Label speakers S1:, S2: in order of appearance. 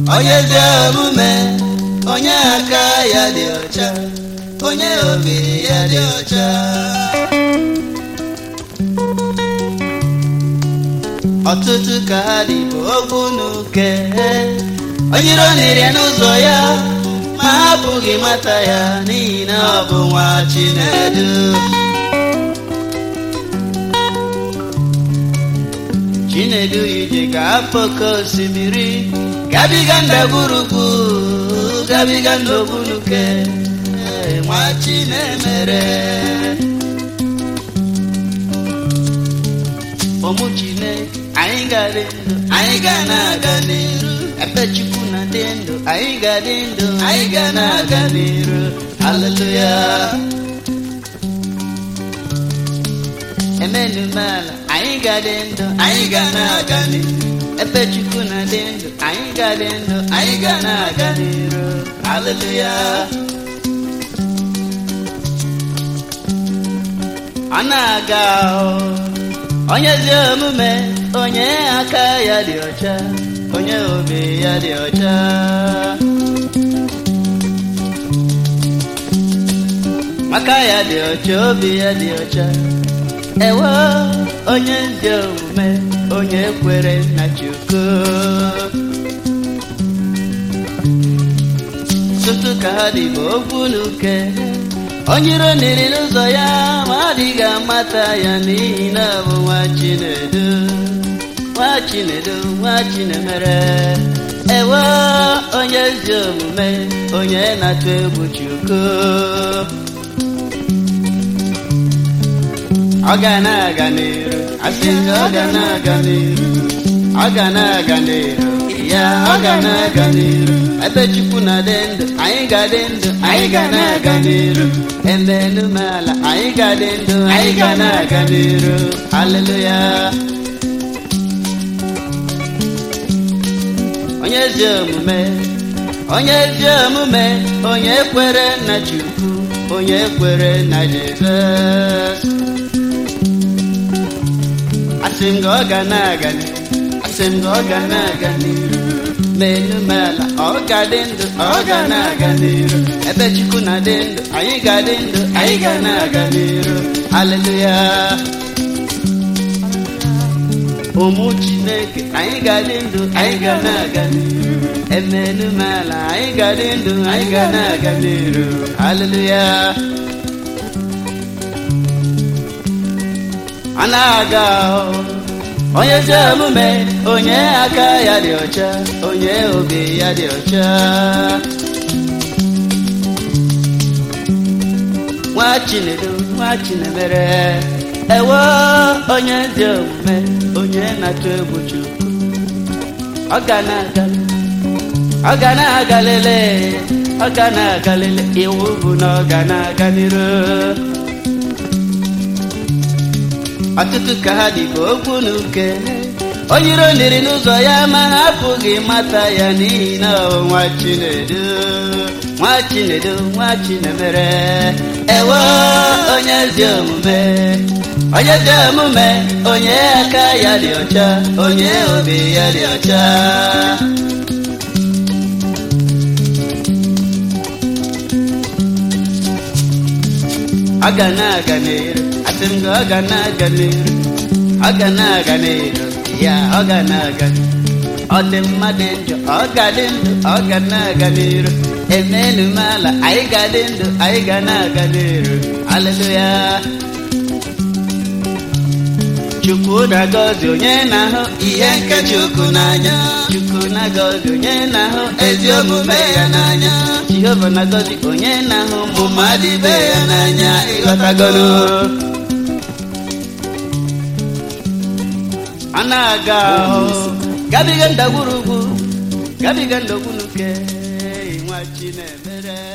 S1: onye ezi omume, onye aka ya dị ọcha, onye obi ya dị ọcha. Ọtụtụ ka ha dị bụ okwu n'uke, onye iro na-eri n'ụzọ ya ma hapụghị mata ya n'ihi na ọ bụ nwa Chinedu. Chinedu ije ka afọ oke osimiri, gabiga ndagwurugwu, gabiga ndogbunuke, nwa Chinemere. Ụmụ Chineke, anyị ga-adị ndụ, anyị ga na-aga n'iru. Ebe Chukwu na-adị ndụ, anyị ga-adị ndụ, anyị ga na-aga n'iru. Hallelujah. Emenumala, anyị ga-adị ndụ, anyị ga na-aga n'iru. Ebe Chukwu na-adị ndụ, anyị ga-adị ndụ, anyị ga na-aga n'iru. Hallelujah. Ọ na-aga onye ezi omume, onye aka ya dị ọcha, onye obi ya dị ọcha. Aka ya dị ọcha, obi ya dị ọcha. Ewo onye ezi omume, onye kwere na Chukwu. Tutu ka ha dị bụ okwu n'uke, onye iro niri n'ụzọ ya ma adịghị amata ya n'ihi na ọ bụ nwa Chinedu, nwa Chinedu, nwa Chinemere. Ewo onye ezi omume, onye na-atụ egwu Chukwu. Ọ ga na-aga n'iru, asị m ọ ga na-aga n'iru, ọ ga na-aga n'iru, ya ọ ga na-aga n'iru. Ebe Chukwu na-adị ndụ, anyị ga-adị ndụ, anyị ga na-aga n'iru. Emenumala, anyị ga-adị ndụ, anyị ga na-aga n'iru. Hallelujah. Onye ezi omume, onye ezi omume, onye kwere na Chukwu, onye kwere na Jizọs. Asị m gị ọ ga na-aga n'iru, asị m gị ọ ga na-aga n'iru. Menumala, ọ ga-adị ndụ, ọ ga na-aga n'iru. Ebe Chukwu na-adị ndụ, anyị ga-adị ndụ, anyị ga na-aga n'iru. Hallelujah. Ụmụ Chineke, anyị ga-adị ndụ, anyị ga na-aga n'iru. Emenumala, anyị ga-adị ndụ, anyị ga na-aga n'iru. Hallelujah. Ọ na-aga onye ezi omume, onye aka ya dị ọcha, onye obi ya dị ọcha. Nwa Chinedu, nwa Chinemere. Ewo onye ezi omume, onye na-atụ egwu Chukwu. Ọ ga na-aga, ọ ga na-aga lele, ọ ga na-aga lele. Iwu bụ na ọ ga na-aga n'iru. Ọtụtụ ka ha dị ka okwu n'uke, onye iro niri n'ụzọ ya ma hapụghị mata ya n'ihi na ọ bụ nwa Chinedu, nwa Chinedu, nwa Chinemere. Ewo onye ezi omume, onye ezi omume, onye aka ya dị ọcha, onye obi ya dị ọcha. Ọ ga na-aga n'iru, asị m gị ọ ga na-aga n'iru, ọ ga na-aga n'iru, ya ọ ga na-aga n'iru. Ọ dị mma dị njọ, ọ ga-adị ndụ, ọ ga na-aga n'iru. Emenumala, anyị ga-adị ndụ, anyị ga na-aga n'iru. Hallelujah. Chukwu na-agọzi onye na-ahụ ihe nke Chukwu n'anya. Chukwu na-agọzi onye na-ahụ ezi omume ya n'anya. Jehova na-agọzi onye na-ahụ mmadụ ibe ya n'anya. Ịghọtagoro? Ọ na-aga gabiga ndagwurugwu, gabiga ndogbunuke, nwa Chinemere.